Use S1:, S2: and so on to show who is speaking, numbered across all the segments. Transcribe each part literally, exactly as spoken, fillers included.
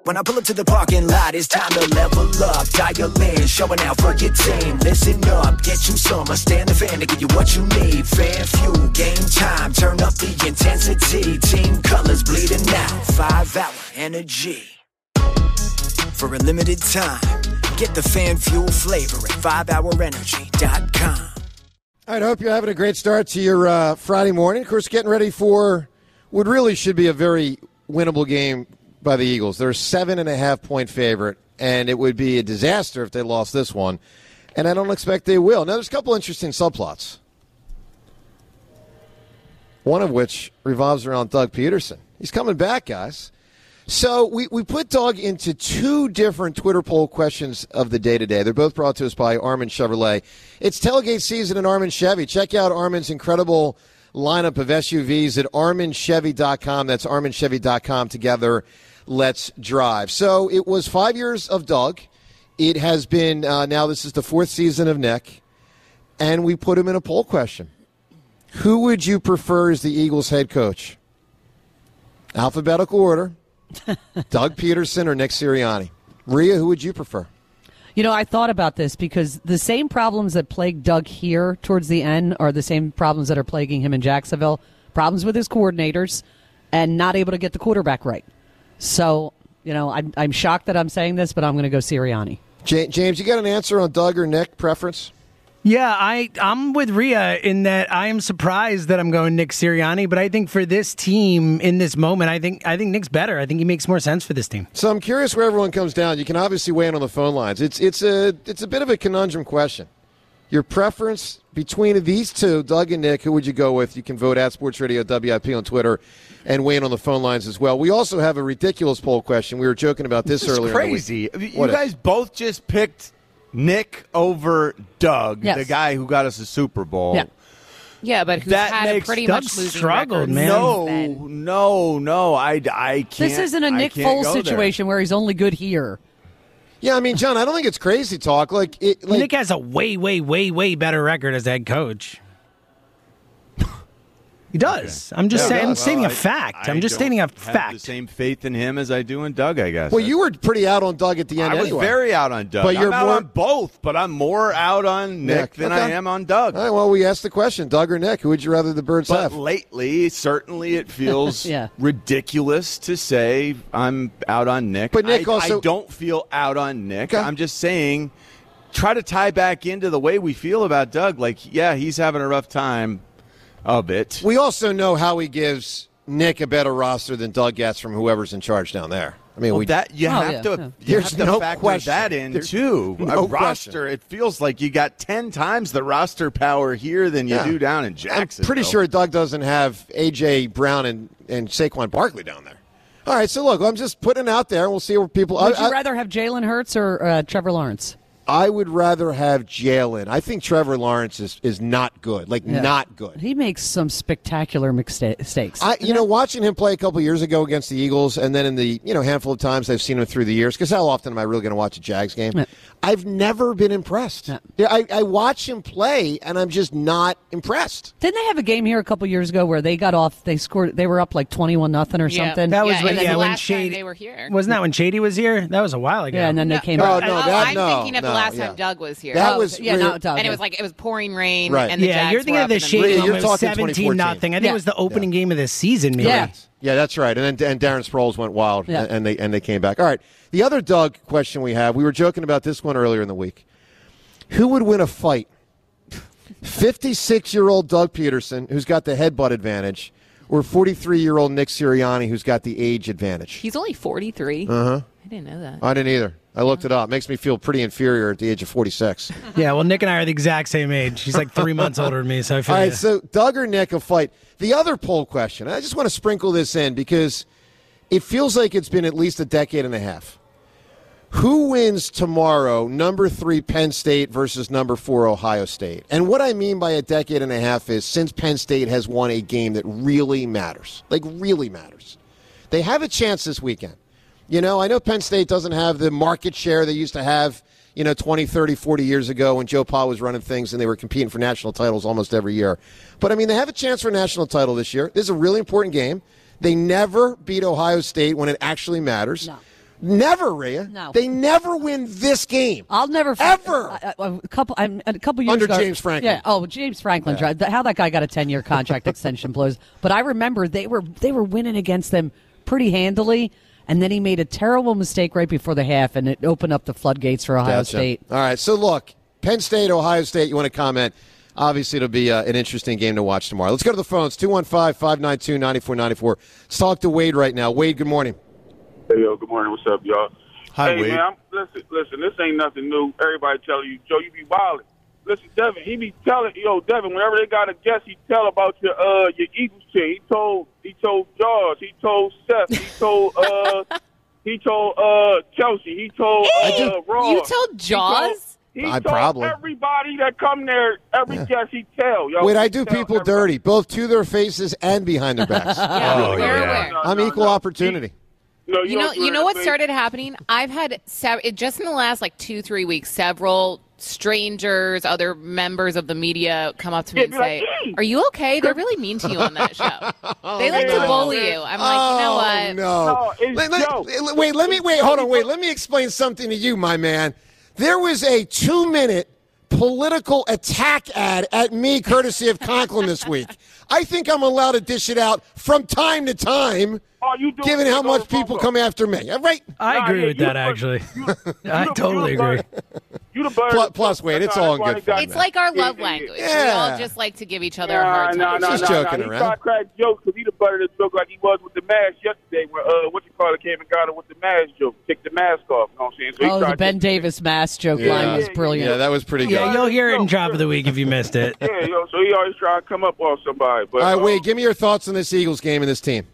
S1: When I pull up to the parking lot, it's time to level up. Dial in, showing out for your team. Listen up, get you some. I stand the fan to give you what you need. Fan fuel, game time, turn up the intensity. Team colors bleeding out, five hour energy. For a limited time, get the fan fuel flavor at five hour energy dot com.
S2: All right, I hope you're having a great start to your uh, Friday morning. Of course, getting ready for what really should be a very winnable game by the Eagles. They're a seven and a half point favorite, and it would be a disaster if they lost this one. And I don't expect they will. Now, there's a couple interesting subplots. One of which revolves around Doug Peterson. He's coming back, guys. So we, we put Doug into two different Twitter poll questions of the day today. They're both brought to us by Armin Chevrolet. It's tailgate season at Armin Chevy. Check out Armin's incredible lineup of S U Vs at armin chevy dot com. That's armin chevy dot com. Together, let's drive. So it was five years of Doug. It has been, uh, now this is the fourth season of Nick. And we put him in a poll question. Who would you prefer as the Eagles head coach? Alphabetical order. Doug Peterson or Nick Sirianni? Rhea, who would you prefer?
S3: You know, I thought about this because the same problems that plagued Doug here towards the end are the same problems that are plaguing him in Jacksonville. Problems with his coordinators and not able to get the quarterback right. So, you know, I'm, I'm shocked that I'm saying this, but I'm going to go Sirianni.
S2: J- James, you got an answer on Doug or Nick preference?
S4: Yeah, I, I'm with Rhea in that I am surprised that I'm going Nick Sirianni, but I think for this team in this moment, I think I think Nick's better. I think he makes more sense for this team.
S2: So I'm curious where everyone comes down. You can obviously weigh in on the phone lines. It's it's a it's a bit of a conundrum question. Your preference between these two, Doug and Nick, who would you go with? You can vote at Sports Radio W I P on Twitter and weigh in on the phone lines as well. We also have a ridiculous poll question. We were joking about this,
S5: this
S2: earlier.
S5: This is crazy. You
S2: what
S5: guys
S2: is?
S5: both just picked Nick over Doug,
S3: yes.
S5: the guy who got us a Super Bowl.
S3: Yeah,
S6: yeah but who's
S5: that
S6: had a
S5: makes
S6: pretty
S4: Doug
S6: much losing
S4: struggled,
S6: record
S4: man.
S5: No,
S6: then.
S5: no, no. I, I can't.
S3: this isn't a Nick Foles situation where he's only good here.
S2: Yeah, I mean, John, I don't think it's crazy talk. Like, it, like
S4: Nick has a way, way, way, way better record as head coach. He does. Okay. I'm just
S2: yeah,
S4: saying. I'm
S2: does.
S4: stating
S5: well,
S4: a fact.
S5: I,
S4: I'm just
S5: I
S4: stating a
S5: have
S4: fact.
S5: the same faith in him as I do in Doug, I guess.
S2: Well, you were pretty out on Doug at the end
S5: I was
S2: anyway.
S5: very out on Doug.
S2: But you're
S5: I'm out
S2: more...
S5: on both, but I'm more out on Nick,
S2: Nick.
S5: than
S2: Okay.
S5: I am on Doug.
S2: All right, well, we asked the question, Doug or Nick, who would you rather the Birds
S5: But
S2: have?
S5: lately, certainly it feels
S3: Yeah.
S5: ridiculous to say I'm out on Nick.
S2: But Nick
S5: I,
S2: also-
S5: I don't feel out on Nick.
S2: Okay.
S5: I'm just saying, try to tie back into the way we feel about Doug. Like, yeah, he's having a rough time of it.
S2: We also know how he gives Nick a better roster than Doug gets from whoever's in charge down there. I mean,
S5: Well,
S2: we
S5: that you
S3: Oh,
S5: have
S3: yeah,
S5: to,
S3: yeah.
S5: you
S2: There's
S5: have to
S2: no
S5: factor
S2: question.
S5: that in
S2: There's
S5: too.
S2: no
S5: a roster,
S2: question.
S5: it feels like you got ten times the roster power here than you
S2: Yeah.
S5: do down in
S2: I'm
S5: Jacksonville.
S2: pretty sure Doug doesn't have A J Brown and, and Saquon Barkley down there. All right, so look, I'm just putting it out there, and we'll see where people.
S3: Would
S2: I,
S3: you
S2: I,
S3: rather have Jalen Hurts or uh, Trevor Lawrence?
S2: I would rather have Jalen. I think Trevor Lawrence is, is not good, like
S3: Yeah.
S2: not good.
S3: He makes some spectacular mistakes.
S2: I, you know, watching him play a couple years ago against the Eagles, and then in the you know handful of times I've seen him through the years, because how often am I really going to watch a Jags game?
S3: Yeah.
S2: I've never been impressed.
S3: Yeah.
S2: Yeah, I, I watch him play, and I'm just not impressed.
S3: Didn't they have a game here a couple years ago where they got off? They scored. They were up like twenty-one nothing or
S6: Yeah.
S3: something.
S4: That was
S6: Yeah,
S4: when,
S6: and then
S4: yeah,
S6: the
S4: when
S6: last time
S4: Shady
S6: they were here.
S4: Wasn't that when Shady was here? That was a while ago.
S3: yeah, and then they came
S2: Oh,
S3: back.
S2: no,
S6: oh,
S2: that-
S6: I'm
S2: no,
S6: thinking of
S2: no,
S6: the last
S2: yeah.
S6: time Doug was here.
S2: That
S3: Oh,
S2: was
S3: yeah,
S2: real-
S3: not Doug.
S6: and it was like it was pouring rain,
S2: Right.
S6: and the
S4: yeah,
S6: Jags
S4: you're thinking
S6: were
S4: of
S6: up
S4: the
S6: in the
S4: Shady
S2: Rhea,
S4: one
S2: you're
S4: was
S2: talking
S4: seventeen
S2: twenty
S4: nothing. I think
S3: Yeah.
S4: it was the opening game of the season, maybe.
S3: Yeah.
S2: Yeah, that's right. And then and Darren Sproles went wild,
S3: Yeah.
S2: and, and they and they came back. All right, the other Doug question we have, we were joking about this one earlier in the week. Who would win a fight? fifty-six-year-old Doug Peterson, who's got the headbutt advantage, or forty-three-year-old Nick Sirianni, who's got the age advantage?
S6: He's only forty-three.
S2: Uh-huh.
S6: I didn't know that.
S2: I didn't either. I looked it up. Makes me feel pretty inferior at the age of forty-six.
S4: Yeah, well, Nick and I are the exact same age. He's like three months older than me, so I feel
S2: All right,
S4: ya.
S2: so Doug or Nick a fight. The other poll question, I just want to sprinkle this in because it feels like it's been at least a decade and a half. Who wins tomorrow, number three Penn State versus number four Ohio State? And what I mean by a decade and a half is since Penn State has won a game that really matters, like really matters. They have a chance this weekend. You know, I know Penn State doesn't have the market share they used to have, you know, twenty, thirty, forty years ago when Joe Pa was running things and they were competing for national titles almost every year. But, I mean, they have a chance for a national title this year. This is a really important game. They never beat Ohio State when it actually matters.
S3: No.
S2: Never, Rhea.
S3: No.
S2: They never win this game.
S3: I'll never
S2: Ever.
S3: A, a, a couple. I'm a couple years
S2: Under
S3: ago,
S2: James Franklin.
S3: Yeah. Oh, James Franklin. Yeah. How that guy got a ten-year contract extension blows. But I remember they were they were winning against them pretty handily, and then he made a terrible mistake right before the half, and it opened up the floodgates for Ohio
S2: Gotcha.
S3: State.
S2: All right. So look, Penn State, Ohio State. You want to comment? Obviously, it'll be uh, an interesting game to watch tomorrow. Let's go to the phones. two one five, five nine two, nine four nine four. Let's talk to Wade right now. Wade, good morning.
S7: Hey, yo, good morning. What's up, y'all?
S5: Hi,
S7: hey,
S5: Wade.
S7: man, I'm, listen, listen, this ain't nothing new. Everybody telling you, Joe, you be wilding. Listen, Devin, he be telling, yo, Devin, whenever they got a guest, he tell about your uh your Eagles team. He told, he told Jaws, he told Seth, he told uh he told uh Chelsea, he told uh Ross.
S6: You told Jaws?
S7: He told, he
S2: I
S7: told
S2: probably.
S7: everybody that come there, every
S2: Yeah.
S7: guest he tell. Yo,
S2: Wait, I
S7: he
S2: do
S7: tell
S2: people
S7: everybody.
S2: dirty, both to their faces and behind their backs.
S6: Yeah,
S5: Oh,
S6: we're
S5: yeah.
S6: aware.
S7: No,
S2: I'm
S7: no,
S2: equal
S7: no.
S2: opportunity.
S7: No,
S6: You know,
S7: don't do
S6: you know what
S7: anything.
S6: started happening? I've had sev- it just in the last like two, three weeks, several strangers, other members of the media come up to me
S7: Yeah,
S6: and
S7: be like,
S6: say,
S7: "Hey."
S6: "Are you okay?" They're really mean to you on that show. They like
S7: no.
S6: to bully you. I'm like, you know what?
S2: Oh, no.
S7: No, it's
S2: Let- let-
S7: Joe.
S2: let- wait, let me wait. Hold on. Wait, let me explain something to you, my man. There was a two-minute political attack ad at me, courtesy of Conklin this week. I think I'm allowed to dish it out from time to time,
S7: All you do
S2: given
S7: is
S2: how
S7: go
S2: much
S7: to
S2: people
S7: Bobo.
S2: come after me. All right?
S4: I
S7: Nah,
S4: agree
S7: yeah,
S4: with
S7: you
S4: that,
S7: the-
S4: actually.
S7: you-
S4: I
S7: you the-
S4: totally
S7: you the
S4: agree.
S7: bird. You the bird.
S2: Plus- plus, Wade, it's all in
S7: That's why
S2: good
S7: they got-
S2: fun,
S6: It's like our love
S7: Yeah, yeah, yeah.
S6: language.
S2: Yeah.
S6: We all just like to give each other a
S7: Nah,
S6: hard
S7: nah,
S6: time.
S7: nah,
S2: She's
S7: nah,
S2: joking
S7: nah.
S2: around.
S7: He tried to crack jokes because he the butter that joke like he was with the mask yesterday when, uh, what you call it, came and got it with the mask joke. Take the mask off, you know what I'm saying? So he
S3: Oh,
S7: tried
S3: the Ben
S7: to-
S3: Davis mask joke
S2: Yeah.
S3: line was
S7: Yeah,
S3: brilliant.
S2: Yeah, that was pretty good.
S4: Yeah, you'll hear it in Drop of the Week if you missed it.
S7: Yeah, yo, so he always try to come up on somebody. But,
S2: All right,
S7: uh,
S2: Wade, give me your thoughts on this Eagles game and this team.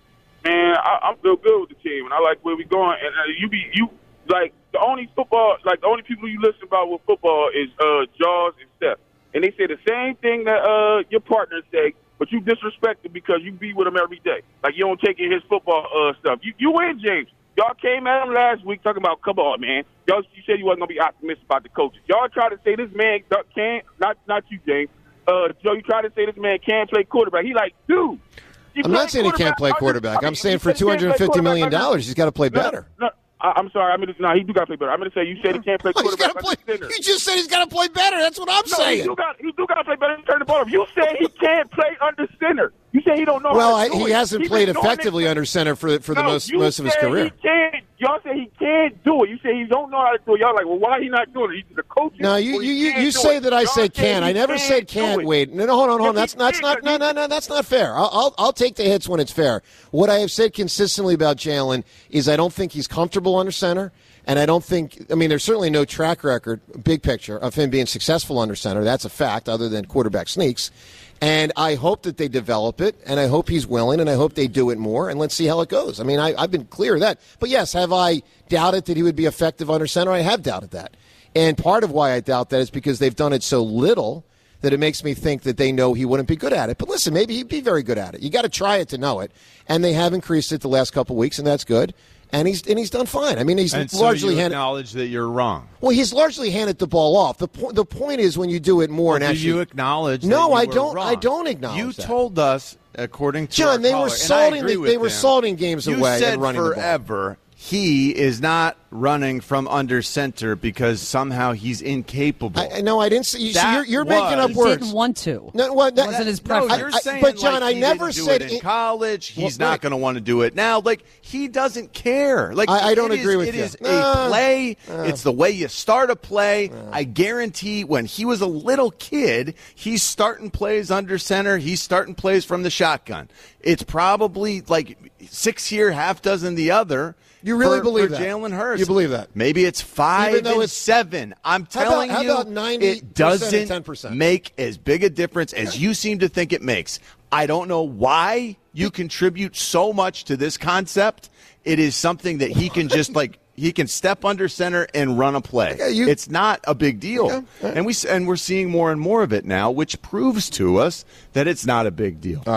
S7: Man, I, I'm feel good with the team, and I like where we going. And uh, you be you like the only football, like the only people you listen about with football is uh, Jaws and Steph, and they say the same thing that uh, your partners say, but you disrespect them because you be with them every day. Like you don't take in his football uh, stuff. You you win, James. Y'all came at him last week talking about, come on, man. Y'all, you said you wasn't gonna be optimistic about the coaches. Y'all try to say this man can't, not not you, James. Uh, Joe, you try to say this man can't play quarterback. He like, dude. you
S2: I'm
S7: play
S2: not saying he can't play
S7: under-
S2: quarterback.
S7: I mean,
S2: I'm saying
S7: you
S2: for
S7: said he
S2: two
S7: can't play
S2: hundred fifty million
S7: quarterback
S2: dollars,
S7: under-
S2: he's got to play
S7: No,
S2: better.
S7: No, I, I'm sorry. I'm gonna, no, he do got to play better. I'm going to say you said he can't play
S2: Oh, he's
S7: quarterback
S2: gotta
S7: like
S2: play,
S7: a center.
S2: you just said he's got to play better. That's what I'm
S7: No,
S2: saying.
S7: he do got he do got to play better than turn the ball over. You said he can't play under center. You said he don't know.
S2: Well,
S7: how
S2: I,
S7: to do
S2: he
S7: it.
S2: hasn't
S7: He
S2: played
S7: been doing
S2: effectively
S7: it.
S2: under center for for the
S7: No,
S2: most
S7: you
S2: most of his
S7: said
S2: career.
S7: He can't. Y'all say he can't do it. You say he don't know how to do it. Y'all like, well, why he not doing it? He's the coach.
S2: No, you
S7: Well,
S2: you,
S7: he
S2: you,
S7: can't
S2: you
S7: do
S2: say
S7: it.
S2: that I
S7: Y'all
S2: said can.
S7: he
S2: I never said
S7: do
S2: can't.
S7: it.
S2: Wait, no, no, hold on, hold on.
S7: Yes,
S2: That's
S7: he
S2: that's
S7: did,
S2: not
S7: 'cause
S2: no
S7: he-
S2: no no. That's not fair. I'll, I'll I'll take the hits when it's fair. What I have said consistently about Jalen is I don't think he's comfortable under center, and I don't think. I mean, there's certainly no track record, big picture, of him being successful under center. That's a fact, other than quarterback sneaks. And I hope that they develop it, and I hope he's willing, and I hope they do it more, and let's see how it goes. I mean, I, I've been clear of that. But yes, have I doubted that he would be effective under center? I have doubted that. And part of why I doubt that is because they've done it so little that it makes me think that they know he wouldn't be good at it. But listen, maybe he'd be very good at it. You got to try it to know it. And they have increased it the last couple of weeks, and that's good. And he's and he's done fine. I mean, he's
S5: And so
S2: largely
S5: you
S2: handed.
S5: acknowledge that you're wrong.
S2: Well, he's largely handed the ball off. The po- the point is when you do it more and
S5: Do
S2: actually.
S5: you acknowledge?
S2: No,
S5: that you
S2: I
S5: were
S2: don't-
S5: wrong?
S2: I don't acknowledge
S5: You
S2: that.
S5: told us, according to
S2: John,
S5: our
S2: they were
S5: caller, and I
S2: salting
S5: agree
S2: the-
S5: with
S2: they were
S5: him,
S2: salting games
S5: you
S2: away
S5: said
S2: and running the ball.
S5: forever he is not running from under center because somehow he's incapable.
S2: I, I no, I didn't. See, you, see,
S5: That
S2: you're, you're making up
S5: was-
S3: He
S2: words.
S3: didn't want to.
S2: No, well, that,
S3: Wasn't his
S5: No,
S3: preference.
S5: you're
S2: I- I-
S5: saying,
S2: but John,
S5: like,
S2: I
S5: he
S2: never
S5: didn't do
S2: said
S5: it in
S2: it-
S5: college. He's
S2: Well,
S5: not
S2: wait.
S5: going to want to do it now. Like he doesn't care. Like
S2: I- I don't
S5: it
S2: agree
S5: is-
S2: with
S5: it
S2: you.
S5: is
S2: Uh,
S5: a play. It's the way you start a play. I guarantee when he was a little kid, he's starting plays under center. He's starting plays from the shotgun. It's probably like six here, half dozen the other.
S2: You really
S5: for,
S2: believe
S5: for
S2: that?
S5: Jalen Hurts?
S2: You believe that?
S5: Maybe it's five
S2: Even though
S5: and
S2: it's-
S5: seven. I'm
S2: How about-
S5: telling
S2: how
S5: you,
S2: about ninety
S5: it
S2: percent and
S5: doesn't
S2: ten percent?
S5: make as big a difference as you seem to think it makes. I don't know why you contribute so much to this concept. It is something that he can just like he can step under center and run a play.
S2: Okay, you-
S5: it's not a big deal,
S2: Okay, all right.
S5: and we and we're seeing more and more of it now, which proves to us that it's not a big deal.